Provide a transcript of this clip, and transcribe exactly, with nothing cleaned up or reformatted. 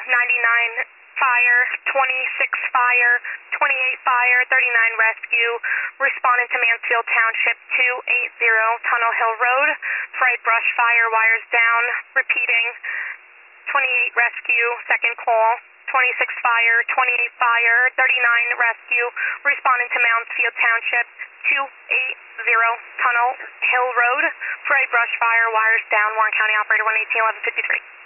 ninety-nine fire, twenty-six fire, twenty-eight fire, thirty-nine rescue, responding to Mansfield Township two eighty Tunnel Hill Road, fried brush fire, wires down, repeating, twenty-eight rescue, second call, twenty-six fire, twenty-eight fire, thirty-nine rescue, responding to Mansfield Township two eighty Tunnel Hill Road, fried brush fire, wires down, Warren County Operator one eighteen eleven fifty-three.